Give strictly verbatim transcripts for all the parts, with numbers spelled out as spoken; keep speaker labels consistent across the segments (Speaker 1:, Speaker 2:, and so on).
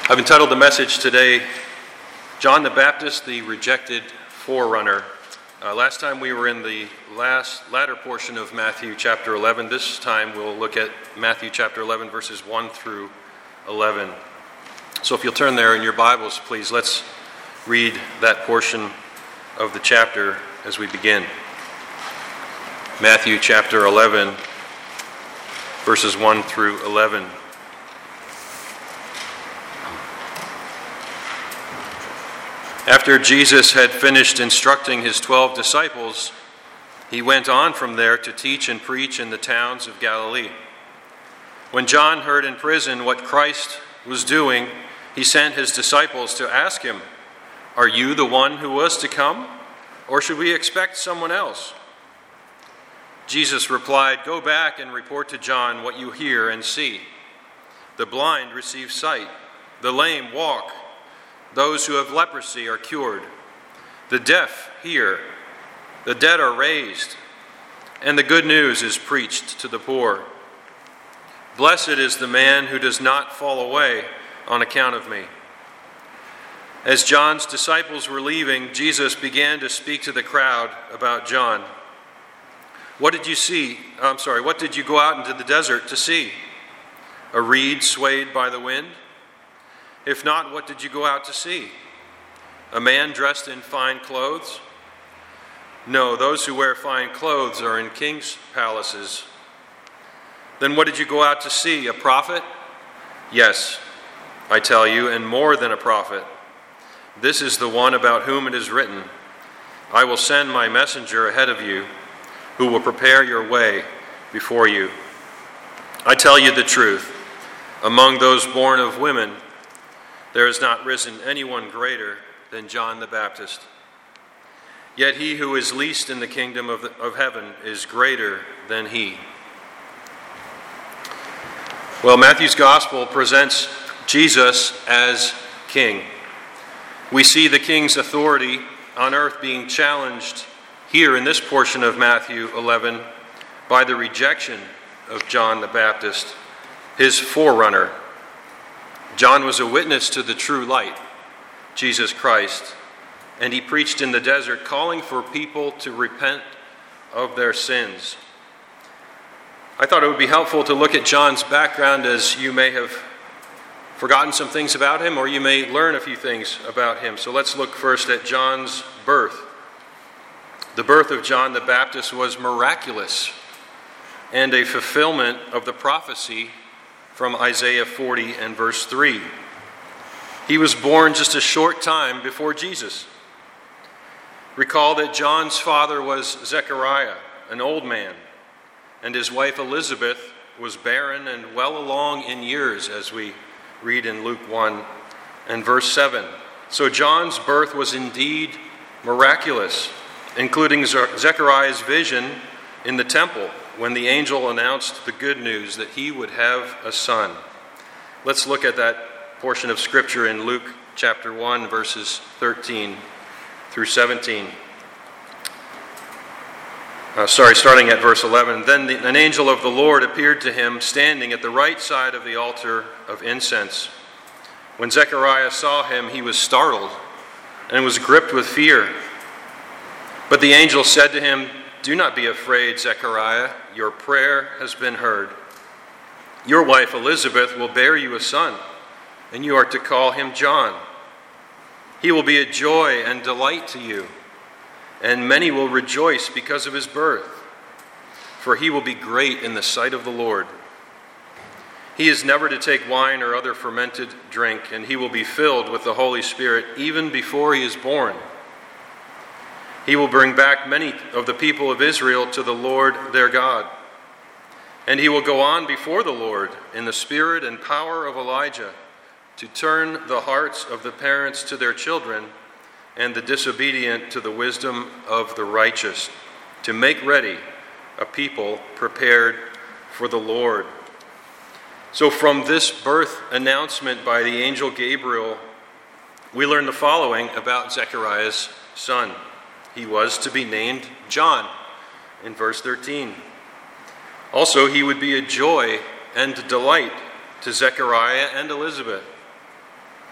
Speaker 1: I've entitled the message today, John the Baptist, the Rejected Forerunner. Uh, last time we were in the last latter portion of Matthew chapter eleven. This time we'll look at Matthew chapter eleven, verses one through eleven. So if you'll turn there in your Bibles, please, let's read that portion of the chapter as we begin. Matthew chapter eleven, verses one through eleven. After Jesus had finished instructing his twelve disciples, he went on from there to teach and preach in the towns of Galilee. When John heard in prison what Christ was doing, he sent his disciples to ask him, "Are you the one who was to come, or should we expect someone else?" Jesus replied, "Go back and report to John what you hear and see. The blind receive sight, the lame walk, those who have leprosy are cured, the deaf hear, the dead are raised, and the good news is preached to the poor. Blessed is the man who does not fall away on account of me." As John's disciples were leaving, Jesus began to speak to the crowd about John. What did you see? I'm sorry, what did you go out into the desert to see? A reed swayed by the wind? If not, what did you go out to see? A man dressed in fine clothes? No, those who wear fine clothes are in king's palaces. Then what did you go out to see? A prophet? Yes, I tell you, and more than a prophet. This is the one about whom it is written, "I will send my messenger ahead of you, who will prepare your way before you." I tell you the truth, among those born of women, there has not risen anyone greater than John the Baptist. Yet he who is least in the kingdom of, the, of heaven is greater than he. Well, Matthew's gospel presents Jesus as king. We see the king's authority on earth being challenged here in this portion of Matthew eleven by the rejection of John the Baptist, his forerunner. John was a witness to the true light, Jesus Christ, and he preached in the desert, calling for people to repent of their sins. I thought it would be helpful to look at John's background, as you may have forgotten some things about him, or you may learn a few things about him. So let's look first at John's birth. The birth of John the Baptist was miraculous and a fulfillment of the prophecy from Isaiah forty and verse three. He was born just a short time before Jesus. Recall that John's father was Zechariah, an old man, and his wife Elizabeth was barren and well along in years, as we read in Luke one and verse seven. So John's birth was indeed miraculous, including Zechariah's vision in the temple when the angel announced the good news that he would have a son. Let's look at that portion of Scripture in Luke chapter one, verses thirteen through seventeen. Uh, sorry, starting at verse eleven. Then the, an angel of the Lord appeared to him, standing at the right side of the altar of incense. When Zechariah saw him, he was startled and was gripped with fear. But the angel said to him, "Do not be afraid, Zechariah. Your prayer has been heard. Your wife Elizabeth will bear you a son, and you are to call him John. He will be a joy and delight to you, and many will rejoice because of his birth, for he will be great in the sight of the Lord. He is never to take wine or other fermented drink, and he will be filled with the Holy Spirit even before he is born. He will bring back many of the people of Israel to the Lord their God. And he will go on before the Lord in the spirit and power of Elijah to turn the hearts of the parents to their children and the disobedient to the wisdom of the righteous, to make ready a people prepared for the Lord." So from this birth announcement by the angel Gabriel, we learn the following about Zechariah's son. He was to be named John in verse thirteen. Also, he would be a joy and delight to Zechariah and Elizabeth.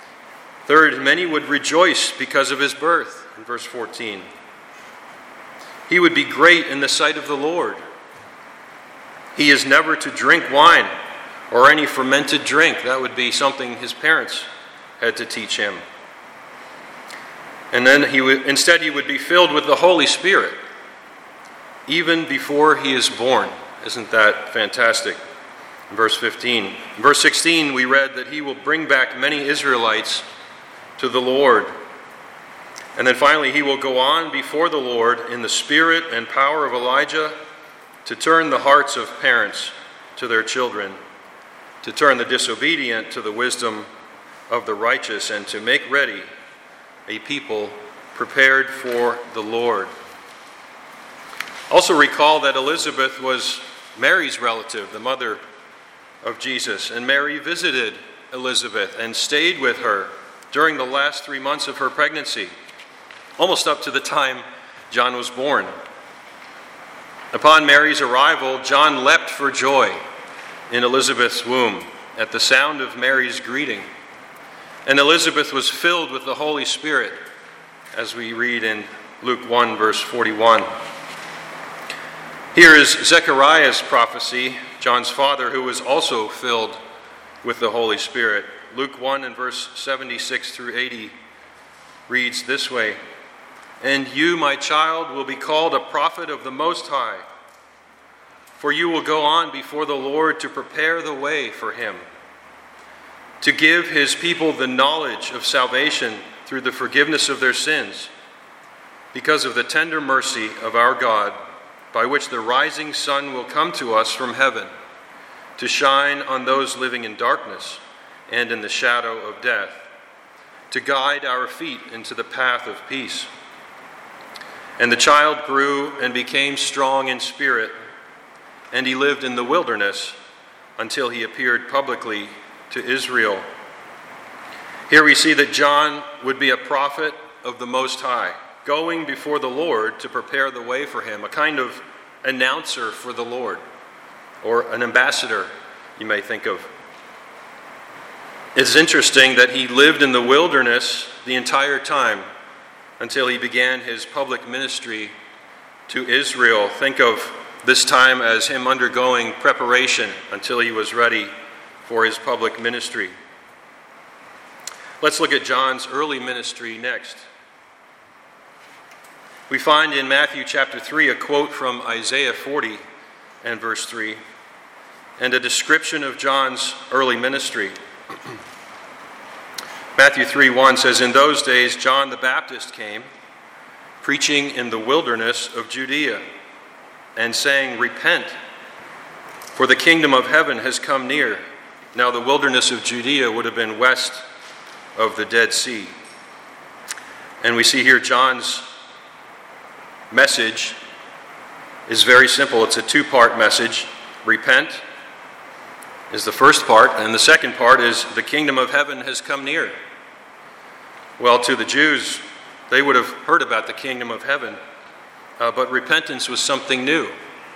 Speaker 1: Third, many would rejoice because of his birth, in verse fourteen. He would be great in the sight of the Lord. He is never to drink wine or any fermented drink. That would be something his parents had to teach him. And then he would, instead he would be filled with the Holy Spirit, even before he is born. Isn't that fantastic? In verse fifteen. In verse sixteen, we read that he will bring back many Israelites to the Lord. And then finally, he will go on before the Lord in the spirit and power of Elijah to turn the hearts of parents to their children, to turn the disobedient to the wisdom of the righteous, and to make ready a people prepared for the Lord. Also recall that Elizabeth was Mary's relative, the mother of Jesus, and Mary visited Elizabeth and stayed with her during the last three months of her pregnancy, almost up to the time John was born. Upon Mary's arrival, John leapt for joy in Elizabeth's womb at the sound of Mary's greeting. And Elizabeth was filled with the Holy Spirit, as we read in Luke one, verse forty-one. Here is Zechariah's prophecy, John's father, who was also filled with the Holy Spirit. Luke one and verse seventy-six through eighty reads this way, "And you, my child, will be called a prophet of the Most High, for you will go on before the Lord to prepare the way for him, to give his people the knowledge of salvation through the forgiveness of their sins, because of the tender mercy of our God, by which the rising sun will come to us from heaven, to shine on those living in darkness and in the shadow of death, to guide our feet into the path of peace. And the child grew and became strong in spirit, and he lived in the wilderness until he appeared publicly to Israel." Here we see that John would be a prophet of the Most High, going before the Lord to prepare the way for him, a kind of announcer for the Lord, or an ambassador, you may think of. It's interesting that he lived in the wilderness the entire time until he began his public ministry to Israel. Think of this time as him undergoing preparation until he was ready for his public ministry. Let's look at John's early ministry next. We find in Matthew chapter three a quote from Isaiah forty and verse three, and a description of John's early ministry. Matthew three one says, "In those days John the Baptist came, preaching in the wilderness of Judea, and saying, 'Repent, for the kingdom of heaven has come near.'" Now the wilderness of Judea would have been west of the Dead Sea. And we see here John's message is very simple. It's a two-part message. Repent is the first part, and the second part is the kingdom of heaven has come near. Well, to the Jews, they would have heard about the kingdom of heaven, uh, but repentance was something new.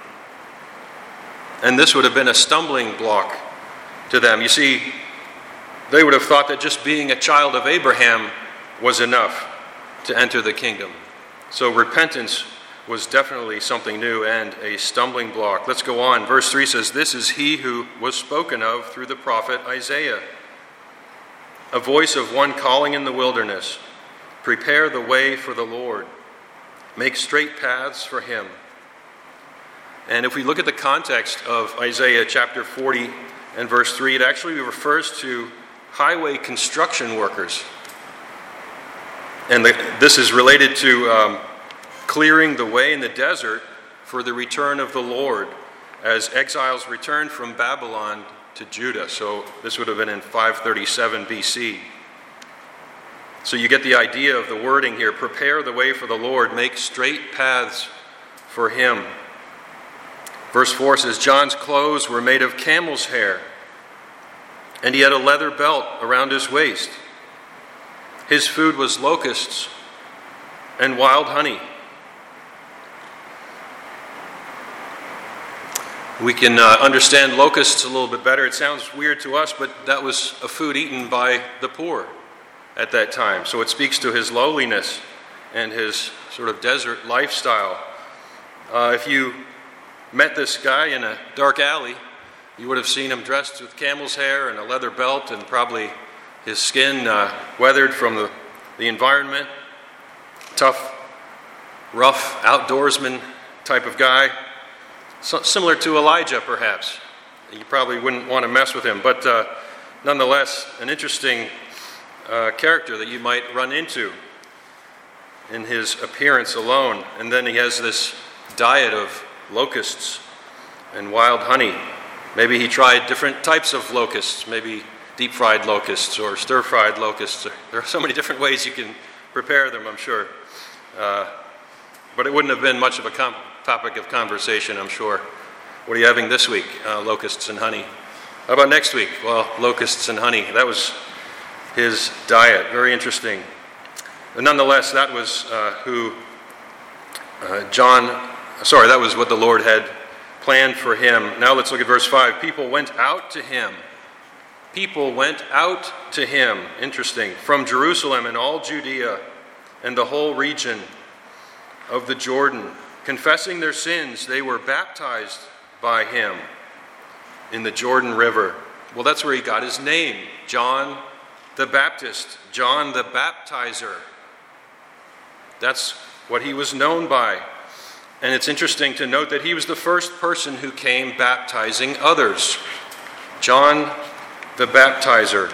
Speaker 1: And this would have been a stumbling block to them. You see, they would have thought that just being a child of Abraham was enough to enter the kingdom. So repentance was definitely something new and a stumbling block. Let's go on. Verse three says, "This is he who was spoken of through the prophet Isaiah, a voice of one calling in the wilderness, 'Prepare the way for the Lord, make straight paths for him.'" And if we look at the context of Isaiah chapter forty and verse three, it actually refers to highway construction workers. And the, this is related to um, clearing the way in the desert for the return of the Lord as exiles returned from Babylon to Judah. So this would have been in five thirty-seven B C. So you get the idea of the wording here. Prepare the way for the Lord, make straight paths for him. Verse four says, "John's clothes were made of camel's hair, and he had a leather belt around his waist. His food was locusts and wild honey." We can uh, understand locusts a little bit better. It sounds weird to us, but that was a food eaten by the poor at that time. So it speaks to his lowliness and his sort of desert lifestyle. Uh, if you met this guy in a dark alley, you would have seen him dressed with camel's hair and a leather belt, and probably his skin uh, weathered from the, the environment. Tough, rough, outdoorsman type of guy. So, similar to Elijah, perhaps. You probably wouldn't want to mess with him, but uh, nonetheless, an interesting uh, character that you might run into in his appearance alone. And then he has this diet of locusts and wild honey. Maybe he tried different types of locusts, maybe deep-fried locusts or stir-fried locusts. There are so many different ways you can prepare them, I'm sure. Uh, but it wouldn't have been much of a com- topic of conversation, I'm sure. What are you having this week? Uh, locusts and honey. How about next week? Well, locusts and honey. That was his diet. Very interesting. But nonetheless, that was uh, who uh, John, sorry, that was what the Lord had planned for him. Now let's look at verse five. People went out to him. People went out to him. Interesting. From Jerusalem and all Judea and the whole region of the Jordan. Confessing their sins, they were baptized by him in the Jordan River. Well, that's where he got his name. John the Baptist. John the Baptizer. That's what he was known by. And it's interesting to note that he was the first person who came baptizing others. John the Baptizer.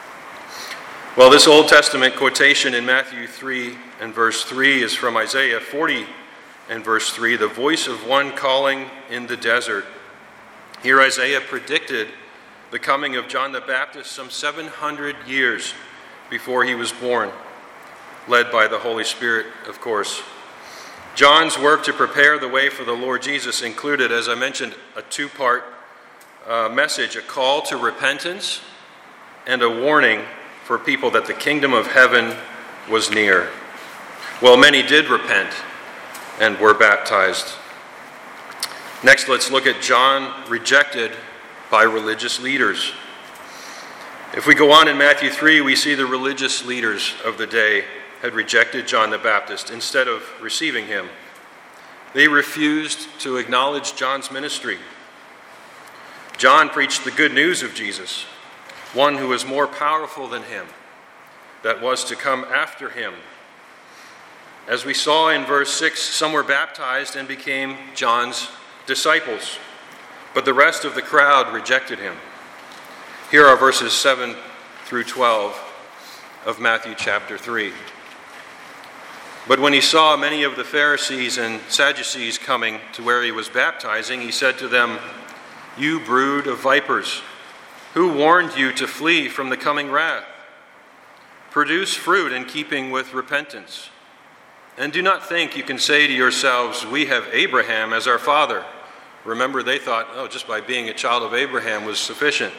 Speaker 1: Well, this Old Testament quotation in Matthew three and verse three is from Isaiah forty and verse three, the voice of one calling in the desert. Here Isaiah predicted the coming of John the Baptist some seven hundred years before he was born, led by the Holy Spirit, of course. John's work to prepare the way for the Lord Jesus included, as I mentioned, a two-part uh, message, a call to repentance and a warning for people that the kingdom of heaven was near. Well, many did repent and were baptized. Next, let's look at John rejected by religious leaders. If we go on in Matthew three, we see the religious leaders of the day had rejected John the Baptist instead of receiving him. They refused to acknowledge John's ministry. John preached the good news of Jesus, one who was more powerful than him, that was to come after him. As we saw in verse six, some were baptized and became John's disciples, but the rest of the crowd rejected him. Here are verses seven through twelve of Matthew chapter three. But when he saw many of the Pharisees and Sadducees coming to where he was baptizing, he said to them, "You brood of vipers, who warned you to flee from the coming wrath? Produce fruit in keeping with repentance. And do not think you can say to yourselves, 'We have Abraham as our father.'" Remember, they thought, oh, just by being a child of Abraham was sufficient.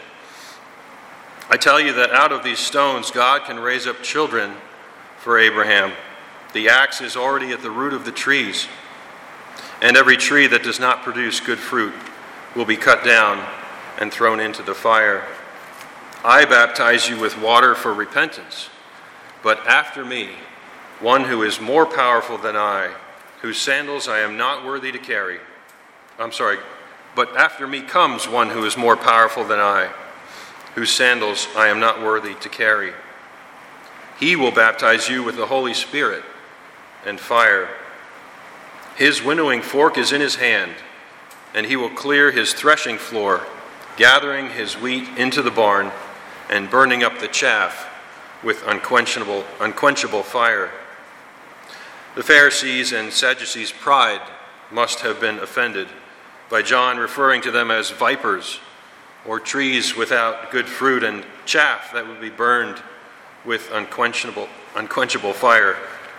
Speaker 1: "I tell you that out of these stones God can raise up children for Abraham. The axe is already at the root of the trees, and every tree that does not produce good fruit will be cut down and thrown into the fire. I baptize you with water for repentance, but after me, one who is more powerful than I, whose sandals I am not worthy to carry. I'm sorry, but after me comes one who is more powerful than I, whose sandals I am not worthy to carry. He will baptize you with the Holy Spirit and fire. His winnowing fork is in his hand, and he will clear his threshing floor, gathering his wheat into the barn and burning up the chaff with unquenchable, unquenchable fire." The Pharisees and Sadducees' pride must have been offended by John referring to them as vipers, or trees without good fruit, and chaff that would be burned with unquenchable, unquenchable fire.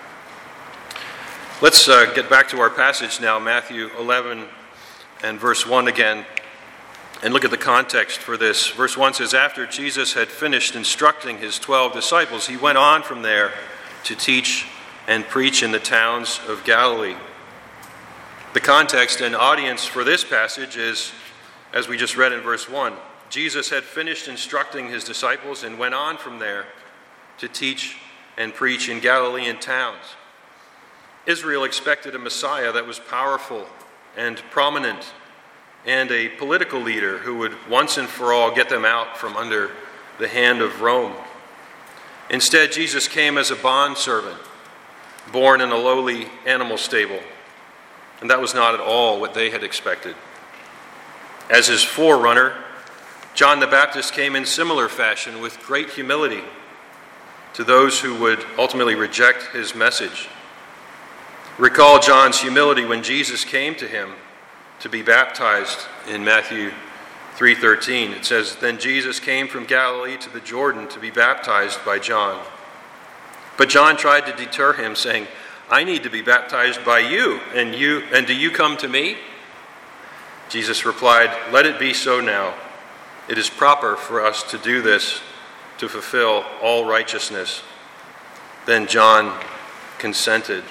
Speaker 1: Let's uh, get back to our passage now, Matthew eleven and verse one again, and look at the context for this. Verse one says, "After Jesus had finished instructing his twelve disciples, he went on from there to teach and preach in the towns of Galilee." The context and audience for this passage is, as we just read in verse one, Jesus had finished instructing his disciples and went on from there to teach and preach in Galilean towns. Israel expected a Messiah that was powerful and prominent, and a political leader who would once and for all get them out from under the hand of Rome. Instead, Jesus came as a bondservant, born in a lowly animal stable, and that was not at all what they had expected. As his forerunner, John the Baptist came in similar fashion with great humility to those who would ultimately reject his message. Recall John's humility when Jesus came to him to be baptized in Matthew three thirteen. It says, "Then Jesus came from Galilee to the Jordan to be baptized by John. But John tried to deter him, saying, 'I need to be baptized by you, and you and do you come to me?' Jesus replied, 'Let it be so now. It is proper for us to do this to fulfill all righteousness.' Then John consented."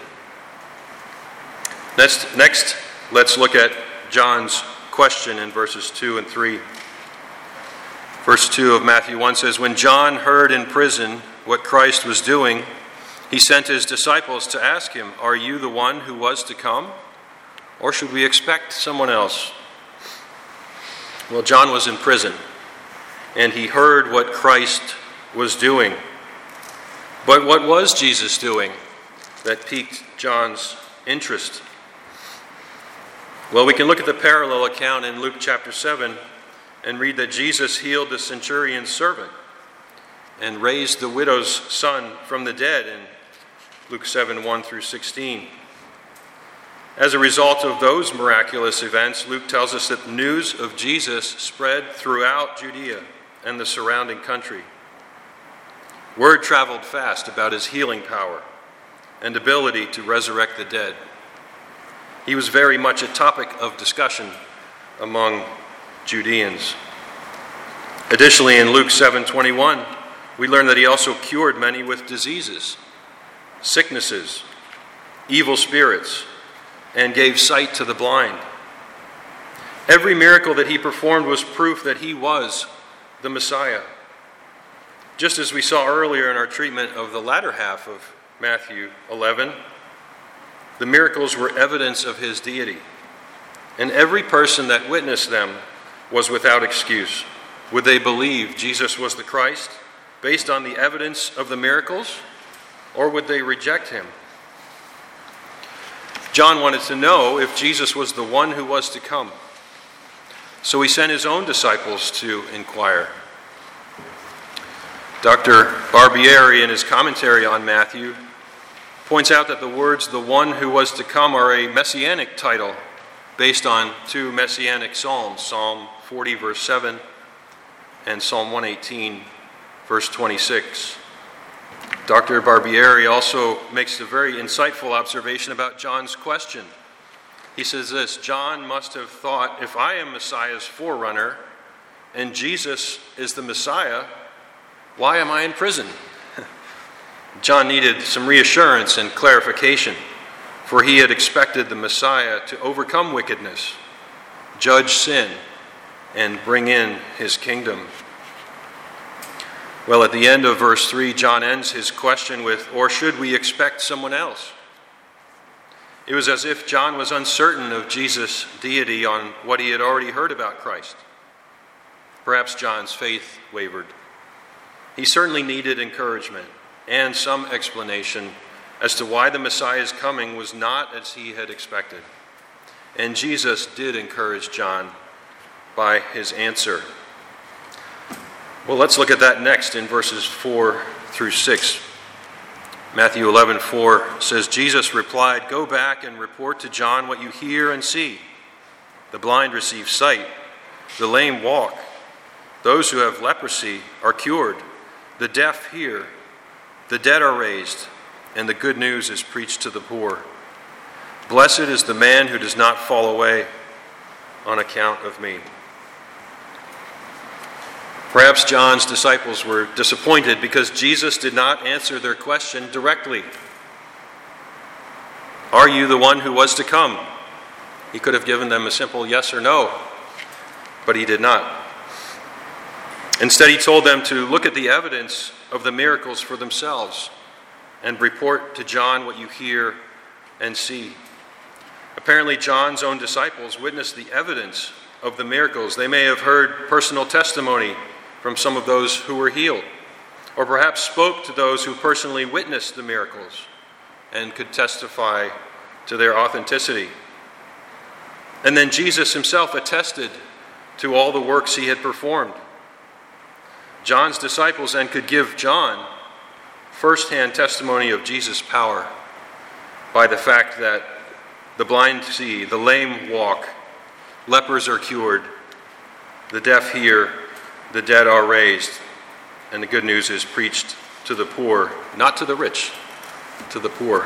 Speaker 1: Next, next, let's look at John's question in verses two and three. Verse two of Matthew one says, "When John heard in prison what Christ was doing, he sent his disciples to ask him, 'Are you the one who was to come, or should we expect someone else?'" Well, John was in prison, and he heard what Christ was doing. But what was Jesus doing that piqued John's interest? Well, we can look at the parallel account in Luke chapter seven and read that Jesus healed the centurion's servant and raised the widow's son from the dead in Luke seven, one through sixteen. As a result of those miraculous events, Luke tells us that the news of Jesus spread throughout Judea and the surrounding country. Word traveled fast about his healing power and ability to resurrect the dead. He was very much a topic of discussion among Judeans. Additionally, in Luke seven twenty-one, we learn that he also cured many with diseases, sicknesses, evil spirits, and gave sight to the blind. Every miracle that he performed was proof that he was the Messiah. Just as we saw earlier in our treatment of the latter half of Matthew eleven, the miracles were evidence of his deity, and every person that witnessed them was without excuse. Would they believe Jesus was the Christ based on the evidence of the miracles, or would they reject him? John wanted to know if Jesus was the one who was to come, so he sent his own disciples to inquire. Doctor Barbieri, in his commentary on Matthew, points out that the words "the one who was to come" are a messianic title based on two messianic psalms, Psalm forty, verse seven, and Psalm one eighteen, verse twenty-six. Doctor Barbieri also makes a very insightful observation about John's question. He says this: John must have thought, if I am Messiah's forerunner and Jesus is the Messiah, why am I in prison? John needed some reassurance and clarification, for he had expected the Messiah to overcome wickedness, judge sin, and bring in his kingdom. Well, at the end of verse three, John ends his question with, "Or should we expect someone else?" It was as if John was uncertain of Jesus' deity on what he had already heard about Christ. Perhaps John's faith wavered. He certainly needed encouragement and some explanation as to why the Messiah's coming was not as he had expected. And Jesus did encourage John by his answer. Well, let's look at that next in verses four through six. Matthew eleven four says, Jesus replied, "Go back and report to John what you hear and see. The blind receive sight, the lame walk, those who have leprosy are cured, the deaf hear, the dead are raised, and the good news is preached to the poor. Blessed is the man who does not fall away on account of me." Perhaps John's disciples were disappointed because Jesus did not answer their question directly. Are you the one who was to come? He could have given them a simple yes or no, but he did not. Instead, he told them to look at the evidence of the miracles for themselves and report to John what you hear and see. Apparently, John's own disciples witnessed the evidence of the miracles. They may have heard personal testimony from some of those who were healed, or perhaps spoke to those who personally witnessed the miracles and could testify to their authenticity. And then Jesus himself attested to all the works he had performed. John's disciples then could give John firsthand testimony of Jesus' power by the fact that the blind see, the lame walk, lepers are cured, the deaf hear, the dead are raised, and the good news is preached to the poor, not to the rich, to the poor.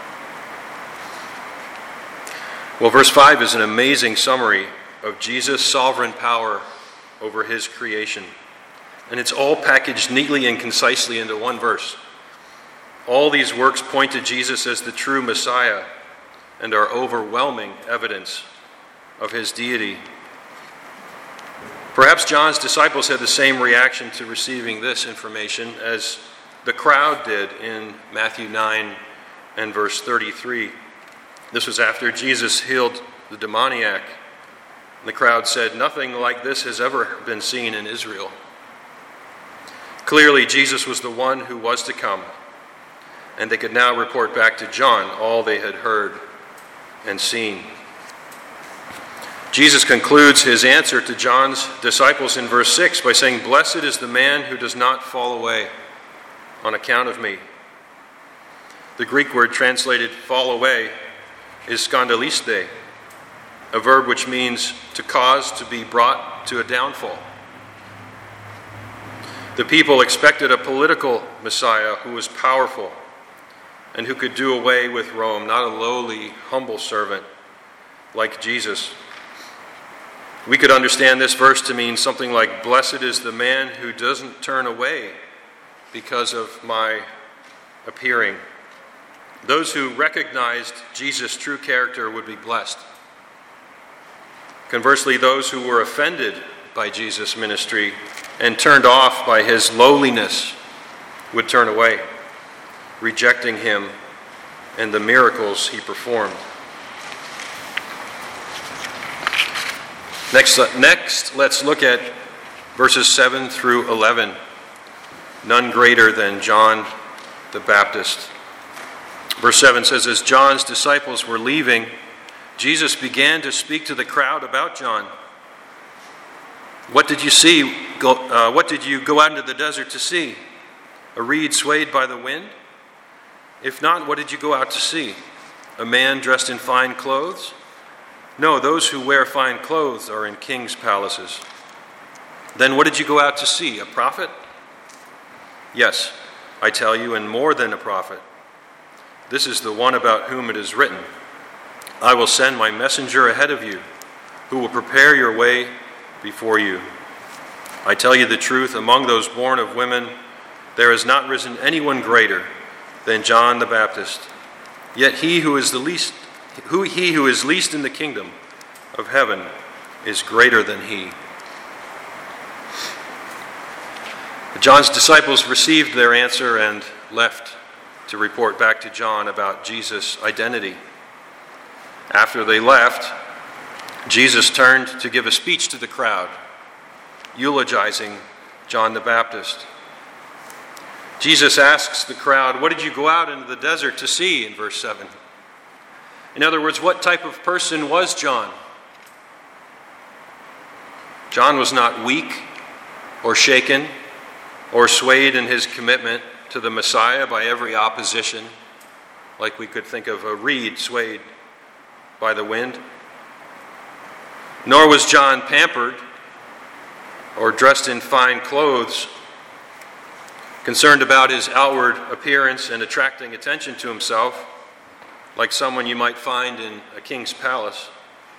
Speaker 1: Well, verse five is an amazing summary of Jesus' sovereign power over his creation. And it's all packaged neatly and concisely into one verse. All these works point to Jesus as the true Messiah and are overwhelming evidence of his deity. Perhaps John's disciples had the same reaction to receiving this information as the crowd did in Matthew nine and verse thirty-three. This was after Jesus healed the demoniac. The crowd said, "Nothing like this has ever been seen in Israel." Clearly, Jesus was the one who was to come, and they could now report back to John all they had heard and seen. Jesus concludes his answer to John's disciples in verse six by saying, "Blessed is the man who does not fall away on account of me." The Greek word translated fall away is skandaliste, a verb which means to cause to be brought to a downfall. The people expected a political Messiah who was powerful and who could do away with Rome, not a lowly, humble servant like Jesus. We could understand this verse to mean something like, "Blessed is the man who doesn't turn away because of my appearing." Those who recognized Jesus' true character would be blessed. Conversely, those who were offended by Jesus' ministry and turned off by his lowliness would turn away, rejecting him and the miracles he performed. Next, next, let's look at verses seven through eleven. None greater than John the Baptist. Verse seven says, "As John's disciples were leaving, Jesus began to speak to the crowd about John. What did you see? Go, uh, what did you go out into the desert to see? A reed swayed by the wind? If not, what did you go out to see? A man dressed in fine clothes? No, those who wear fine clothes are in kings' palaces. Then what did you go out to see? A prophet? Yes, I tell you, and more than a prophet. This is the one about whom it is written, 'I will send my messenger ahead of you, who will prepare your way before you.' I tell you the truth, among those born of women, there has not risen anyone greater than John the Baptist. Yet he who is the least, who he who is least in the kingdom of heaven is greater than he." John's disciples received their answer and left to report back to John about Jesus' identity. After they left, Jesus turned to give a speech to the crowd, eulogizing John the Baptist. Jesus asks the crowd, "What did you go out into the desert to see?" in verse seven. In other words, what type of person was John? John was not weak or shaken or swayed in his commitment to the Messiah by every opposition, like we could think of a reed swayed by the wind. Nor was John pampered or dressed in fine clothes, concerned about his outward appearance and attracting attention to himself, like someone you might find in a king's palace.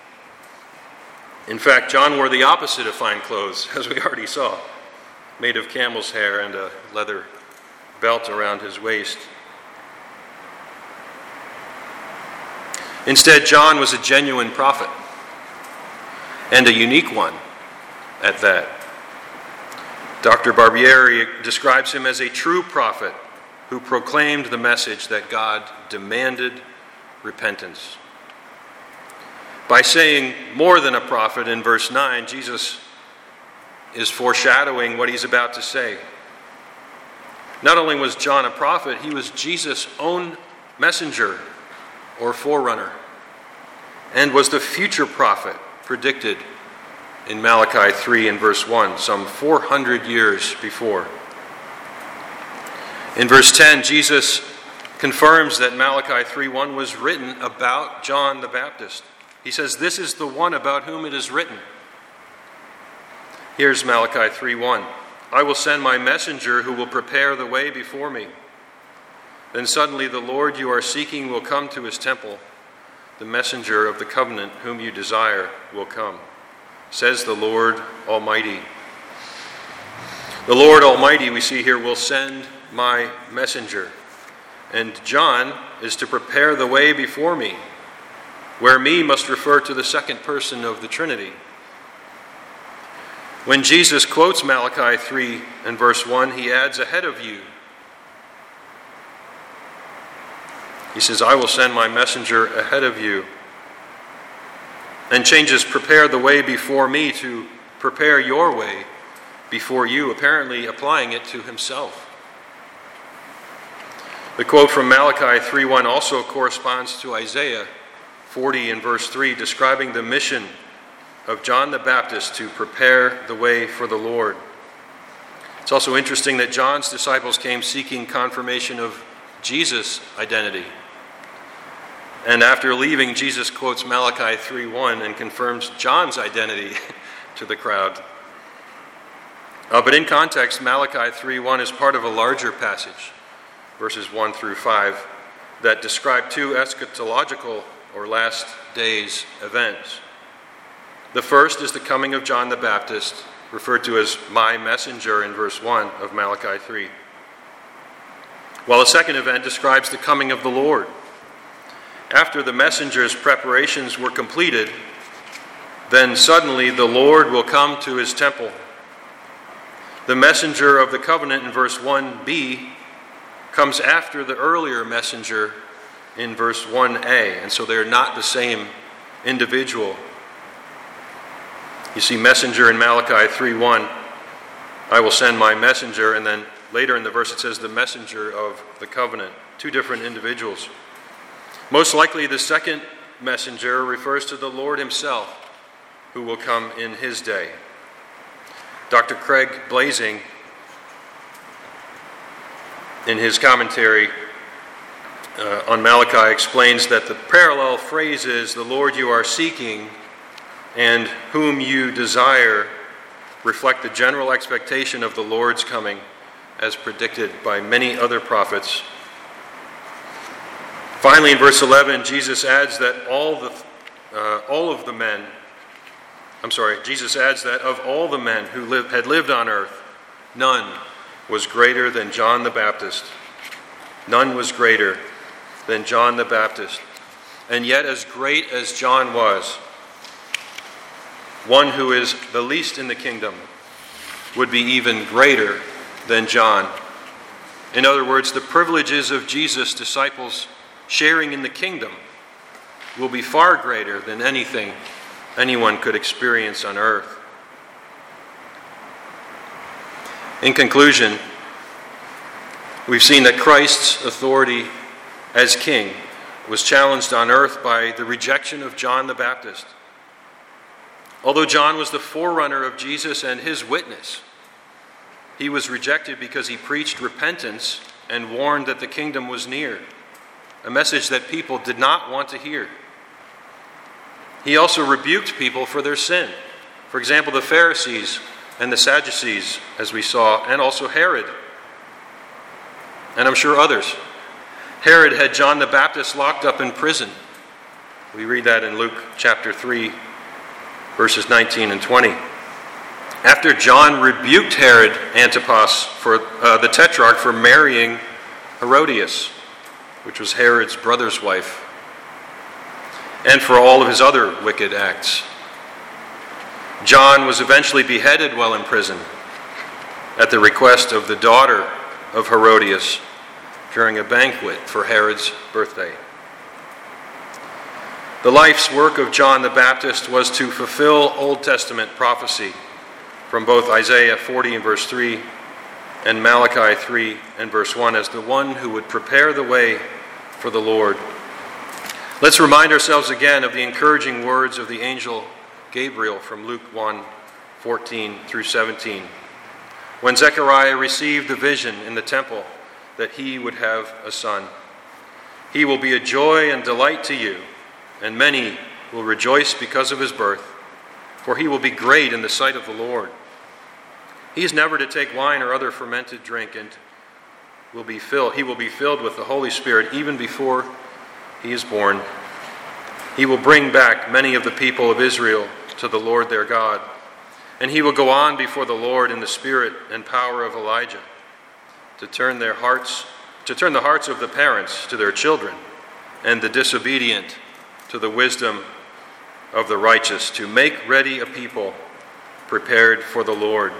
Speaker 1: In fact, John wore the opposite of fine clothes, as we already saw, made of camel's hair and a leather belt around his waist. Instead, John was a genuine prophet, and a unique one at that. Doctor Barbieri describes him as a true prophet who proclaimed the message that God demanded repentance. By saying more than a prophet in verse nine, Jesus is foreshadowing what he's about to say. Not only was John a prophet, he was Jesus' own messenger or forerunner, and was the future prophet predicted in Malachi three and verse one, some four hundred years before. In verse ten, Jesus confirms that Malachi three one was written about John the Baptist. He says, "This is the one about whom it is written." Here's Malachi three one. "I will send my messenger who will prepare the way before me. Then suddenly the Lord you are seeking will come to his temple. The messenger of the covenant whom you desire will come, says the Lord Almighty." The Lord Almighty, we see here, will send my messenger. And John is to prepare the way before me, where me must refer to the second person of the Trinity. When Jesus quotes Malachi three and verse one, he adds "ahead of you." He says, "I will send my messenger ahead of you," and changes "prepare the way before me" to "prepare your way before you," apparently applying it to himself. The quote from Malachi three one also corresponds to Isaiah forty and verse three, describing the mission of John the Baptist to prepare the way for the Lord. It's also interesting that John's disciples came seeking confirmation of Jesus' identity. And after leaving, Jesus quotes Malachi three one and confirms John's identity to the crowd. Uh, but in context, Malachi three one is part of a larger passage, verses one through five, that describe two eschatological or last days events. The first is the coming of John the Baptist, referred to as "my messenger" in verse one of Malachi three. While the second event describes the coming of the Lord. After the messenger's preparations were completed, then suddenly the Lord will come to his temple. The messenger of the covenant in verse one b comes after the earlier messenger in verse one a, and so they're not the same individual. You see messenger in Malachi three one, "I will send my messenger," and then later in the verse it says the messenger of the covenant. Two different individuals. Most likely the second messenger refers to the Lord himself, who will come in his day. Doctor Craig Blazing, in his commentary uh, on Malachi, explains that the parallel phrase is "the Lord you are seeking" and "whom you desire" reflect the general expectation of the Lord's coming as predicted by many other prophets. Finally, in verse eleven, Jesus adds that all the uh, all of the men, I'm sorry, Jesus adds that of all the men who live, had lived on earth, none was greater than John the Baptist. None was greater than John the Baptist. And yet, as great as John was, one who is the least in the kingdom would be even greater than John. In other words, the privileges of Jesus' disciples sharing in the kingdom will be far greater than anything anyone could experience on earth. In conclusion, we've seen that Christ's authority as king was challenged on earth by the rejection of John the Baptist. Although John was the forerunner of Jesus and his witness, he was rejected because he preached repentance and warned that the kingdom was near, a message that people did not want to hear. He also rebuked people for their sin. For example, the Pharisees and the Sadducees, as we saw, and also Herod, and I'm sure others. Herod had John the Baptist locked up in prison. We read that in Luke chapter three, verses nineteen and twenty. After John rebuked Herod Antipas, for uh, the tetrarch, for marrying Herodias, which was Herod's brother's wife, and for all of his other wicked acts. John was eventually beheaded while in prison. at the request of the daughter of Herodias during a banquet for Herod's birthday. The life's work of John the Baptist was to fulfill Old Testament prophecy from both Isaiah forty and verse three and Malachi three and verse one as the one who would prepare the way for the Lord. Let's remind ourselves again of the encouraging words of the angel Gabriel from Luke one, fourteen through seventeen. When Zechariah received the vision in the temple that he would have a son, he will be a joy and delight to you, and many will rejoice because of his birth, for he will be great in the sight of the Lord. He is never to take wine or other fermented drink, and will be filled. He will be filled with the Holy Spirit even before he is born. He will bring back many of the people of Israel to the Lord their God, and he will go on before the Lord in the spirit and power of Elijah, to turn their hearts, to turn the hearts of the parents to their children, and the disobedient to the wisdom of the righteous, to make ready a people prepared for the Lord.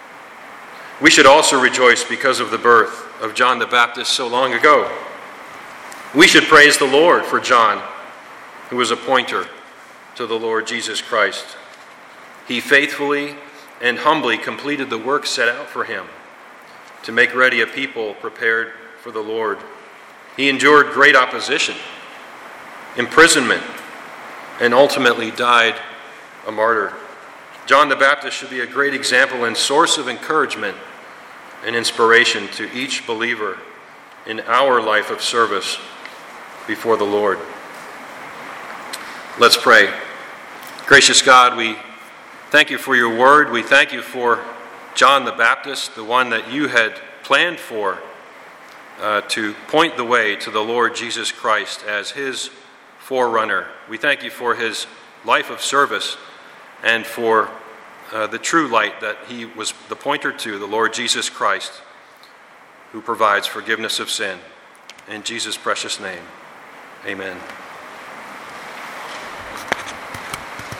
Speaker 1: We should also rejoice because of the birth of John the Baptist so long ago. We should praise the Lord for John, who was a pointer to the Lord Jesus Christ. He faithfully and humbly completed the work set out for him to make ready a people prepared for the Lord. He endured great opposition, imprisonment, and ultimately died a martyr. John the Baptist should be a great example and source of encouragement and inspiration to each believer in our life of service before the Lord. Let's pray. Gracious God, we thank you for your word. We thank you for John the Baptist, the one that you had planned for uh, to point the way to the Lord Jesus Christ as his forerunner. We thank you for his life of service and for uh, the true light that he was the pointer to, the Lord Jesus Christ, who provides forgiveness of sin. In Jesus' precious name, amen.